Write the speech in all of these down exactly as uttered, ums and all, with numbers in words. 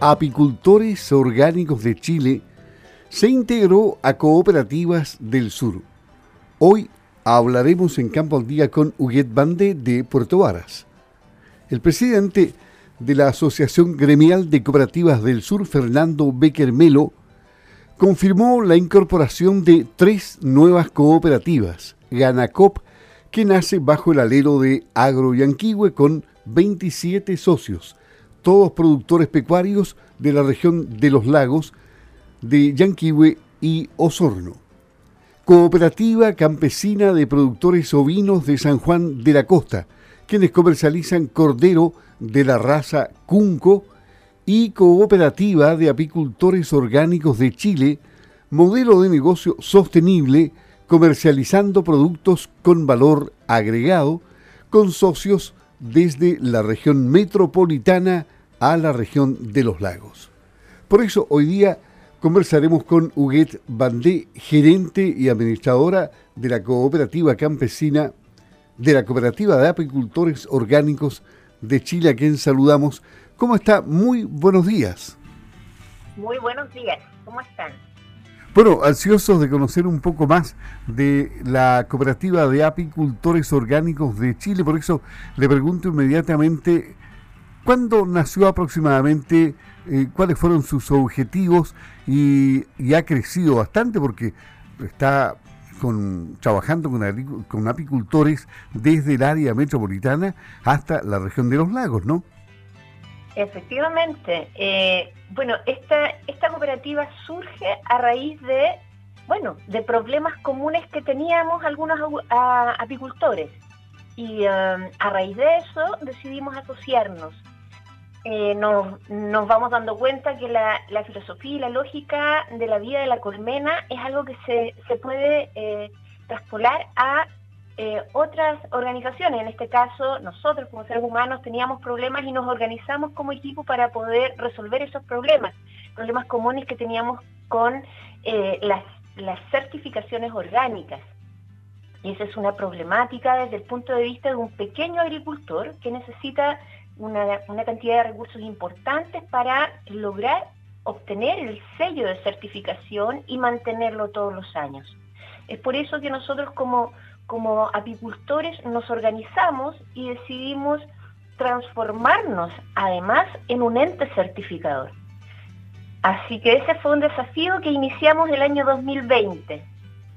Apicultores Orgánicos de Chile se integró a Cooperativas del Sur. Hoy hablaremos en Campo al Día con Huguet Bandé de Puerto Varas. El presidente de la Asociación Gremial de Cooperativas del Sur, Fernando Becker Melo, confirmó la incorporación de tres nuevas cooperativas, Ganacop, que nace bajo el alero de Agro Yanquihue con veintisiete socios, todos productores pecuarios de la región de los lagos, de Yanquihue y Osorno. Cooperativa Campesina de Productores Ovinos de San Juan de la Costa, quienes comercializan cordero de la raza Cunco, y Cooperativa de Apicultores Orgánicos de Chile, modelo de negocio sostenible, comercializando productos con valor agregado, con socios desde la región metropolitana a la región de los lagos. Por eso hoy día conversaremos con Huguet Bandé, gerente y administradora de la Cooperativa Campesina, de la Cooperativa de Apicultores Orgánicos de Chile, a quien saludamos. ¿Cómo está? Muy buenos días. Muy buenos días. ¿Cómo están? Bueno, ansiosos de conocer un poco más de la Cooperativa de Apicultores Orgánicos de Chile. Por eso le pregunto inmediatamente, ¿cuándo nació aproximadamente? Eh, ¿Cuáles fueron sus objetivos? Y, y ha crecido bastante porque está con, trabajando con, con apicultores desde el área metropolitana hasta la región de los lagos, ¿no? Efectivamente. Eh, bueno, esta, esta cooperativa surge a raíz de, bueno, de problemas comunes que teníamos algunos a, apicultores. Y um, a raíz de eso decidimos asociarnos. Eh, nos, nos vamos dando cuenta que la, la filosofía y la lógica de la vida de la colmena es algo que se, se puede eh, traspolar a Eh, otras organizaciones. En este caso, nosotros como seres humanos teníamos problemas y nos organizamos como equipo para poder resolver esos problemas, problemas comunes que teníamos con eh, las, las certificaciones orgánicas. Y esa es una problemática desde el punto de vista de un pequeño agricultor que necesita una, una cantidad de recursos importantes para lograr obtener el sello de certificación y mantenerlo todos los años. Es por eso que nosotros como Como apicultores nos organizamos y decidimos transformarnos además en un ente certificador. Así que ese fue un desafío que iniciamos el año dos mil veinte.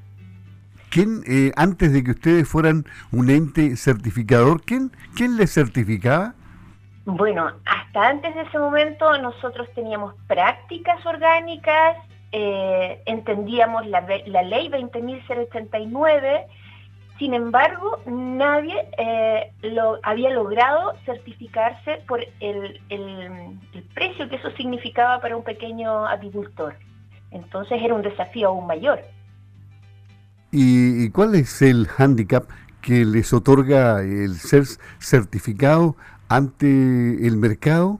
¿Quién, eh, antes de que ustedes fueran un ente certificador, quién, quién les certificaba? Bueno, hasta antes de ese momento nosotros teníamos prácticas orgánicas, eh, entendíamos la, la ley veinte mil ochenta y nueve. Sin embargo, nadie eh, lo había logrado certificarse por el, el, el precio que eso significaba para un pequeño apicultor. Entonces era un desafío aún mayor. ¿Y, y cuál es el hándicap que les otorga el ser certificado ante el mercado?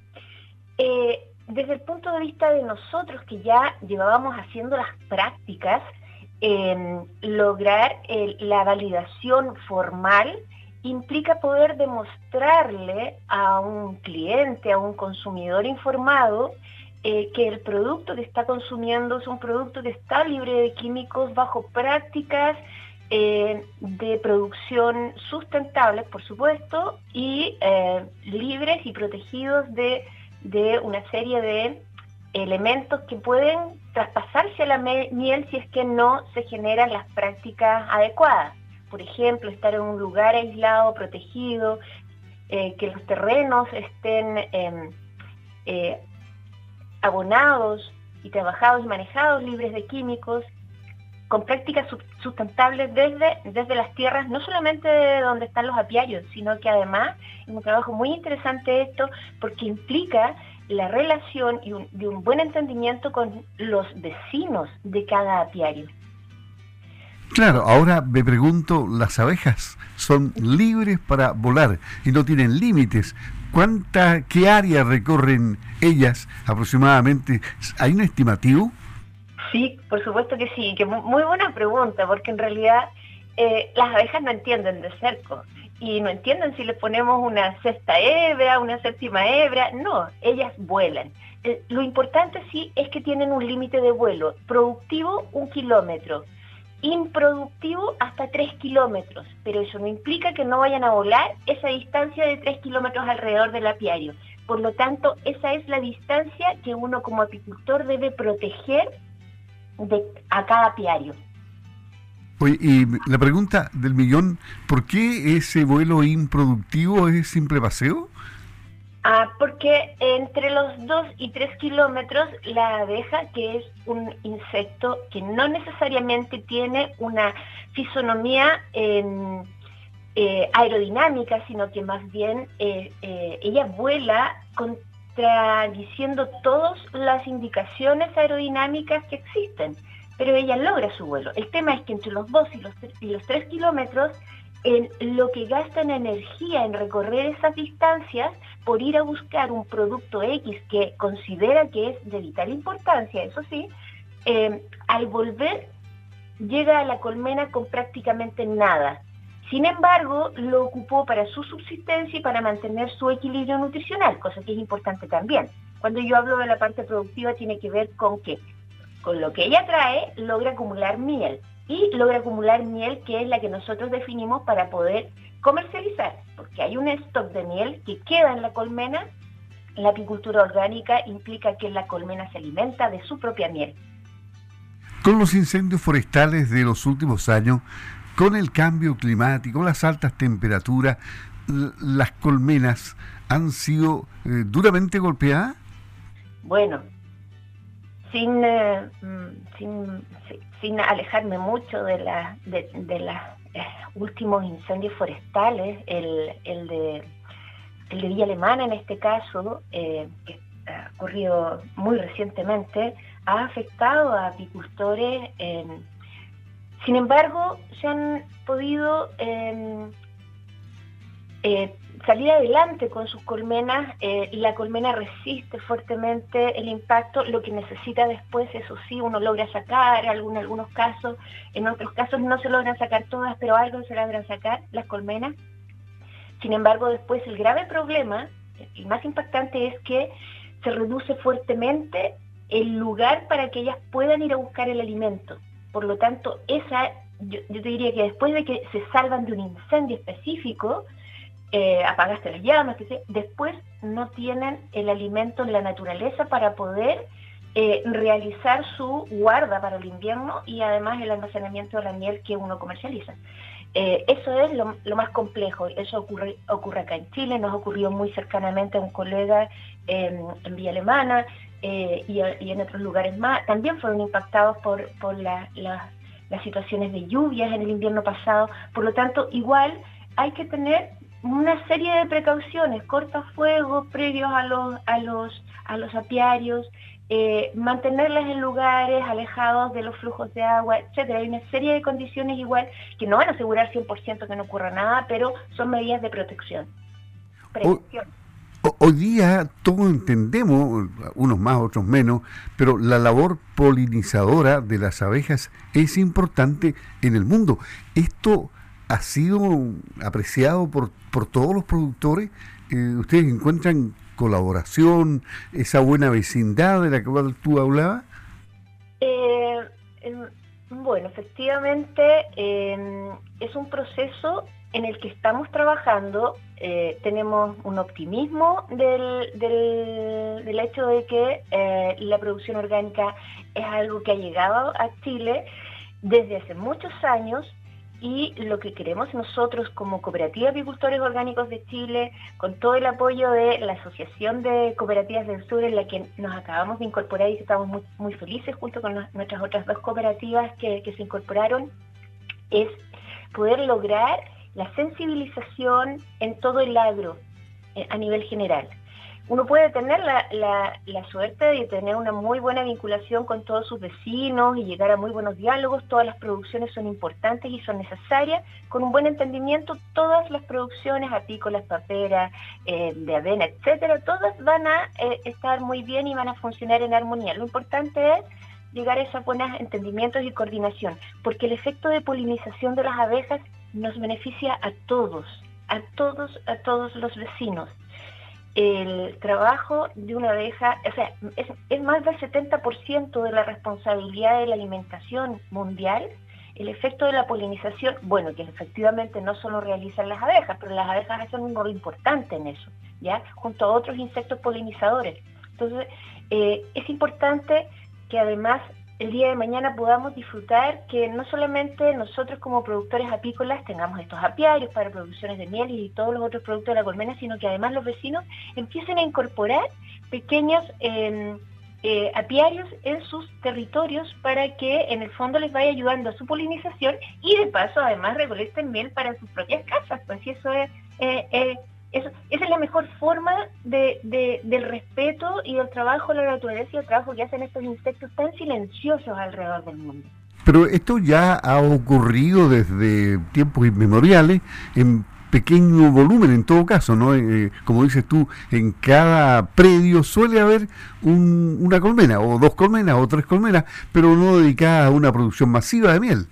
Eh, desde el punto de vista de nosotros, que ya llevábamos haciendo las prácticas, Eh, lograr eh, la validación formal implica poder demostrarle a un cliente, a un consumidor informado, eh, que el producto que está consumiendo es un producto que está libre de químicos, bajo prácticas eh, de producción sustentables, por supuesto, y eh, libres y protegidos de, de una serie de elementos que pueden traspasarse a la miel si es que no se generan las prácticas adecuadas. Por ejemplo, estar en un lugar aislado, protegido, eh, que los terrenos estén eh, eh, abonados y trabajados y manejados libres de químicos, con prácticas sustentables desde, desde las tierras, no solamente de donde están los apiarios, sino que además es un trabajo muy interesante esto, porque implica la relación y un, de un buen entendimiento con los vecinos de cada apiario. Claro, ahora me pregunto, las abejas son libres para volar y no tienen límites. ¿Cuánta, qué área recorren ellas aproximadamente? ¿Hay un estimativo? Sí, por supuesto que sí, que muy buena pregunta, porque en realidad eh, las abejas no entienden de cerco. y no entienden si les ponemos una sexta hebra, una séptima hebra. No, ellas vuelan. Eh, lo importante sí es que tienen un límite de vuelo, productivo un kilómetro, improductivo hasta tres kilómetros, pero eso no implica que no vayan a volar esa distancia de tres kilómetros alrededor del apiario. Por lo tanto, esa es la distancia que uno como apicultor debe proteger de, a cada apiario. Oye, y la pregunta del millón, ¿por qué ese vuelo improductivo es simple paseo? Ah, porque entre los dos y tres kilómetros la abeja, que es un insecto que no necesariamente tiene una fisonomía eh, eh, aerodinámica, sino que más bien eh, eh, ella vuela contradiciendo todas las indicaciones aerodinámicas que existen, pero ella logra su vuelo. El tema es que entre los dos y los, y los tres kilómetros, en lo que gasta en energía en recorrer esas distancias por ir a buscar un producto X que considera que es de vital importancia, eso sí, eh, al volver llega a la colmena con prácticamente nada. Sin embargo, lo ocupó para su subsistencia y para mantener su equilibrio nutricional, cosa que es importante también. Cuando yo hablo de la parte productiva tiene que ver con que con lo que ella trae logra acumular miel. Y logra acumular miel, que es la que nosotros definimos para poder comercializar, porque hay un stock de miel que queda en la colmena. La apicultura orgánica implica que la colmena se alimenta de su propia miel. Con los incendios forestales de los últimos años, con el cambio climático, las altas temperaturas, las colmenas han sido eh, duramente golpeadas. Bueno, sin, eh, sin, sin alejarme mucho de la de, de los eh, últimos incendios forestales, el, el, de, el de Villa Alemana en este caso, eh, que ha ocurrido muy recientemente, ha afectado a apicultores. Eh, sin embargo, se han podido eh, eh, salir adelante con sus colmenas. Eh, la colmena resiste fuertemente el impacto. Lo que necesita después, eso sí, uno logra sacar algún, algunos casos, en otros casos no se logran sacar todas, pero algo se logran sacar las colmenas. Sin embargo, después el grave problema, el más impactante, es que se reduce fuertemente el lugar para que ellas puedan ir a buscar el alimento. Por lo tanto, esa, yo, yo te diría que después de que se salvan de un incendio específico, Eh, apagaste las llamas, que sé, después no tienen el alimento en la naturaleza para poder eh, realizar su guarda para el invierno y además el almacenamiento de la miel que uno comercializa. Eh, eso es lo, lo más complejo. Eso ocurre, ocurre acá en Chile, nos ocurrió muy cercanamente a un colega eh, en Villa Alemana eh, y, y en otros lugares más. También fueron impactados por, por la, la, las situaciones de lluvias en el invierno pasado. Por lo tanto, igual hay que tener una serie de precauciones, cortafuegos previos a los a los a los apiarios, eh, mantenerlas en lugares alejados de los flujos de agua, etcétera. Hay una serie de condiciones igual que no van a asegurar cien por ciento que no ocurra nada, pero son medidas de protección. Prevención. Hoy, hoy día todos entendemos, unos más, otros menos, pero la labor polinizadora de las abejas es importante en el mundo. Esto ha sido apreciado por, por todos los productores. Eh, ¿Ustedes encuentran colaboración, esa buena vecindad de la que tú hablabas? Eh, eh, bueno, efectivamente eh, es un proceso en el que estamos trabajando. Eh, tenemos un optimismo del, del, del hecho de que eh, la producción orgánica es algo que ha llegado a Chile desde hace muchos años. Y lo que queremos nosotros como Cooperativa de Apicultores Orgánicos de Chile, con todo el apoyo de la Asociación de Cooperativas del Sur, en la que nos acabamos de incorporar y estamos muy, muy felices junto con los, nuestras otras dos cooperativas que, que se incorporaron, es poder lograr la sensibilización en todo el agro eh, a nivel general. Uno puede tener la, la, la suerte de tener una muy buena vinculación con todos sus vecinos y llegar a muy buenos diálogos. Todas las producciones son importantes y son necesarias. Con un buen entendimiento, todas las producciones apícolas, paperas, eh, de avena, etcétera, todas van a eh, estar muy bien y van a funcionar en armonía. Lo importante es llegar a esos buenos entendimientos y coordinación, porque el efecto de polinización de las abejas nos beneficia a todos, a todos, a todos los vecinos. El trabajo de una abeja, o sea, es, es más del setenta por ciento de la responsabilidad de la alimentación mundial. El efecto de la polinización, bueno, que efectivamente no solo realizan las abejas, pero las abejas hacen un rol importante en eso, ¿ya? Junto a otros insectos polinizadores. Entonces, eh, es importante que además el día de mañana podamos disfrutar que no solamente nosotros como productores apícolas tengamos estos apiarios para producciones de miel y todos los otros productos de la colmena, sino que además los vecinos empiecen a incorporar pequeños eh, eh, apiarios en sus territorios para que en el fondo les vaya ayudando a su polinización y de paso además recolecten miel para sus propias casas, pues si eso es... Eh, eh, Eso, esa es la mejor forma de, de, del respeto y del trabajo de la naturaleza y el trabajo que hacen estos insectos tan silenciosos alrededor del mundo. Pero esto ya ha ocurrido desde tiempos inmemoriales, en pequeño volumen en todo caso, ¿no? Eh, como dices tú, en cada predio suele haber un, una colmena, o dos colmenas, o tres colmenas, pero no dedicada a una producción masiva de miel.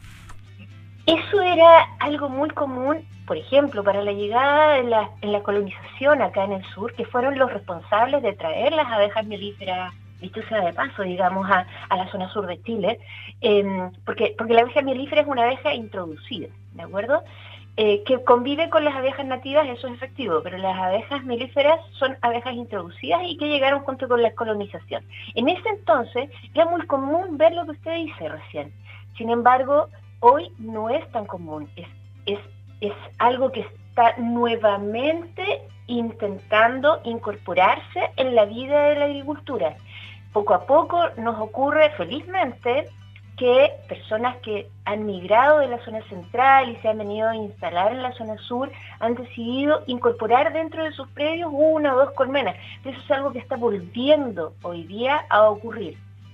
Eso era algo muy común, por ejemplo, para la llegada de la, en la colonización acá en el sur, que fueron los responsables de traer las abejas melíferas, dicho sea de paso, digamos, a, a la zona sur de Chile, eh, porque, porque la abeja melífera es una abeja introducida, ¿de acuerdo? Eh, que convive con las abejas nativas, eso es efectivo, pero las abejas melíferas son abejas introducidas y que llegaron junto con la colonización. En ese entonces era muy común ver lo que usted dice recién. Sin embargo, hoy no es tan común, es, es, es algo que está nuevamente intentando incorporarse en la vida de la agricultura. Poco a poco nos ocurre, felizmente, que personas que han migrado de la zona central y se han venido a instalar en la zona sur han decidido incorporar dentro de sus predios una o dos colmenas. Eso es algo que está volviendo hoy día a ocurrir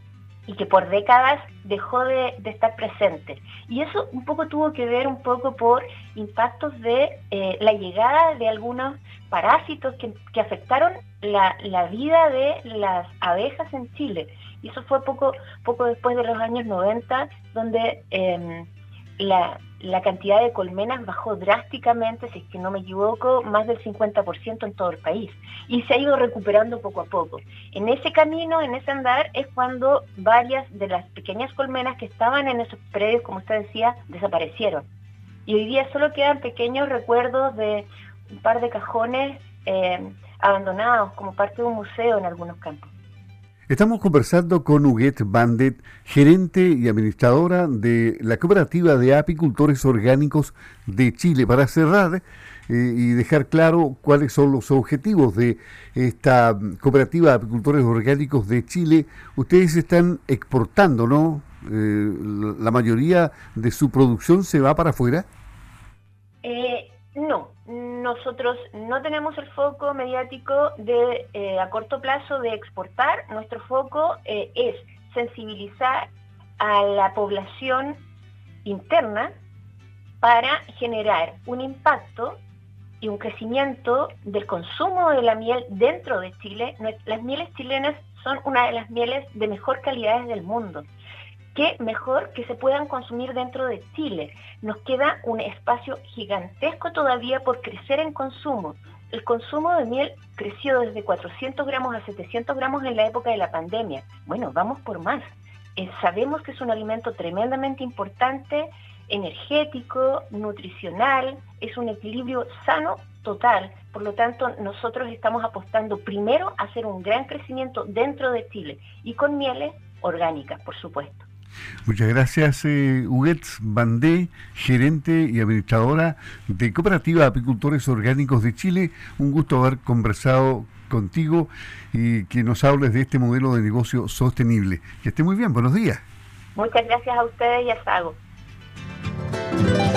y que por décadas dejó de, de estar presente. Y eso un poco tuvo que ver un poco por impactos de eh, la llegada de algunos parásitos que, que afectaron la, la vida de las abejas en Chile. Y eso fue poco, poco después de los años noventa, donde eh, la, la cantidad de colmenas bajó drásticamente, si es que no me equivoco, más del cincuenta por ciento en todo el país. Y se ha ido recuperando poco a poco. En ese camino, en ese andar, es cuando varias de las pequeñas colmenas que estaban en esos predios, como usted decía, desaparecieron. Y hoy día solo quedan pequeños recuerdos de un par de cajones eh, abandonados como parte de un museo en algunos campos. Estamos conversando con Huguette Bandet, gerente y administradora de la Cooperativa de Apicultores Orgánicos de Chile. Para cerrar eh, y dejar claro cuáles son los objetivos de esta Cooperativa de Apicultores Orgánicos de Chile, ustedes están exportando, ¿no? Eh, ¿La mayoría de su producción se va para afuera? Eh, no, nosotros no tenemos el foco mediático de eh, a corto plazo de exportar. Nuestro foco eh, es sensibilizar a la población interna para generar un impacto y un crecimiento del consumo de la miel dentro de Chile. Las mieles chilenas son una de las mieles de mejor calidad del mundo. ¿Qué mejor que se puedan consumir dentro de Chile? Nos queda un espacio gigantesco todavía por crecer en consumo. El consumo de miel creció desde cuatrocientos gramos a setecientos gramos en la época de la pandemia. Bueno, vamos por más. Eh, sabemos que es un alimento tremendamente importante, energético, nutricional, es un equilibrio sano total. Por lo tanto, nosotros estamos apostando primero a hacer un gran crecimiento dentro de Chile y con mieles orgánicas, por supuesto. Muchas gracias, eh, Huguette Bandet, gerente y administradora de Cooperativa de Apicultores Orgánicos de Chile. Un gusto haber conversado contigo y que nos hables de este modelo de negocio sostenible. Que esté muy bien, buenos días. Muchas gracias a ustedes y a Sago.